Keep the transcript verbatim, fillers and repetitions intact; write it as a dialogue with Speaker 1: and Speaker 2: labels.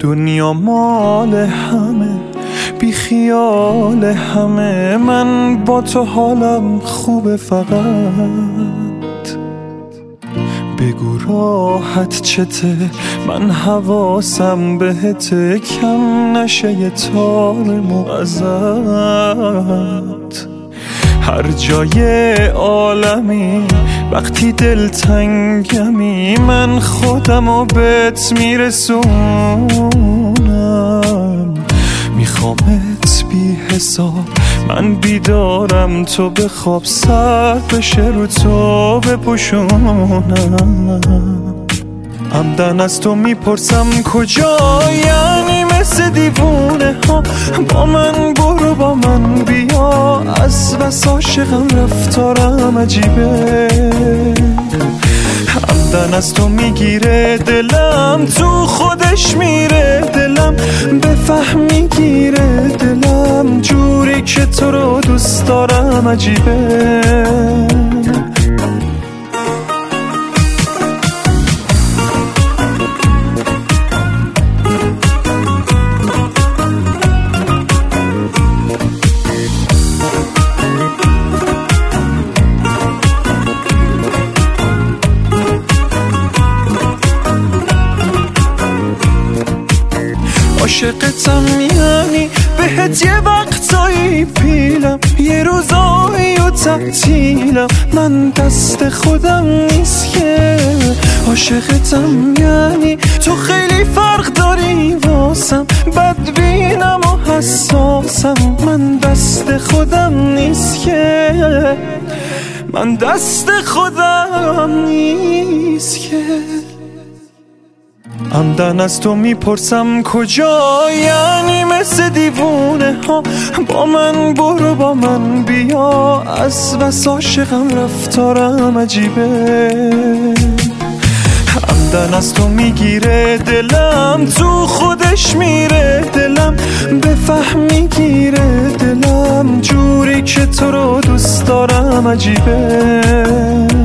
Speaker 1: دنیا مال همه، بی خیال همه، من با تو حالم خوبه، فقط بگو راحت چته، من حواسم بهته، کم نشه یه تار ازت. هر جای عالمی وقتی دلتنگمی، من خودمو بهت میرسونم، میخوامت بی حساب، من بیدارم تو بخواب، سر بشه رو تو بپوشونم. عمدن از تو میپرسم کجا، یعنی مثل دیوونه ها با من برو با من بیا، از بس عاشقم رفتارم عجیبه. عمدن از تو میگیره دلم، تو خودش میره دلم، بفهمی گیره دلم، جوری که تو رو دوست دارم عجیبه. عاشقتم یعنی بهت یه وقتایی پیلم، یه روزایی و تعطیلم، من دست خودم نیست که. عاشقتم یعنی تو خیلی فرق داری واسم، بدبینم و حساسم، من دست خودم نیست که، من دست خودم نیست که. عمدن از تو میپرسم کجا، یعنی مثل دیوونه ها با من برو با من بیا، از بس عاشقم رفتارم عجیبه. عمدن از تو میگیره دلم، تو خودش میره دلم، بفهمی گیره دلم، جوری که تو رو دوست دارم عجیبه.